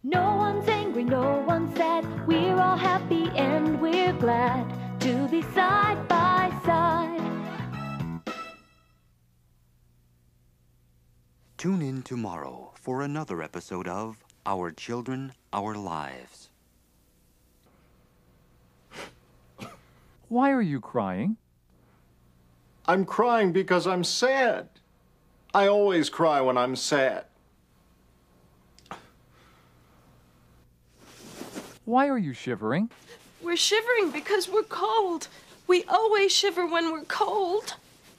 No one's angry, no one's sad. We're all happy and we're glad to be side by side. Tune in tomorrow for another episode of Our Children, Our Lives. Why are you crying? I'm crying because I'm sad. I always cry when I'm sad. Why are you shivering? We're shivering because we're cold. We always shiver when we're cold.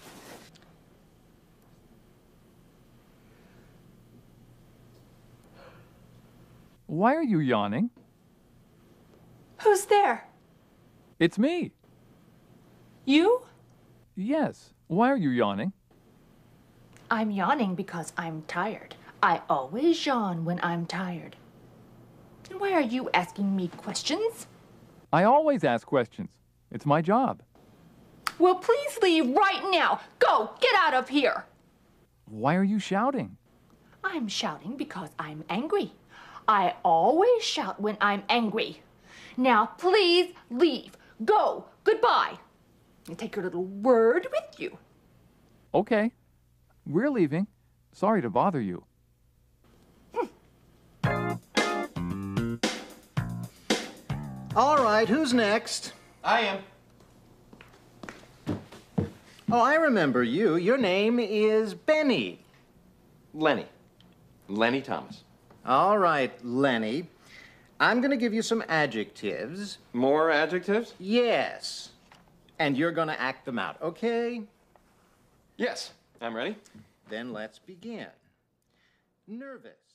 Why are you yawning? Who's there? It's me. You? Yes. Why are you yawning? I'm yawning because I'm tired. I always yawn when I'm tired. And why are you asking me questions? I always ask questions. It's my job. Well, please leave right now. Go, get out of here. Why are you shouting? I'm shouting because I'm angry. I always shout when I'm angry. Now, please leave. Go. Goodbye. And take your little word with you. Okay. We're leaving. Sorry to bother you. All right, who's next? I am. Oh, I remember you. Your name is Benny. Lenny. Lenny Thomas. All right, Lenny. I'm going to give you some adjectives. More adjectives? Yes. And you're going to act them out, okay? Yes, I'm ready. Then let's begin. Nervous.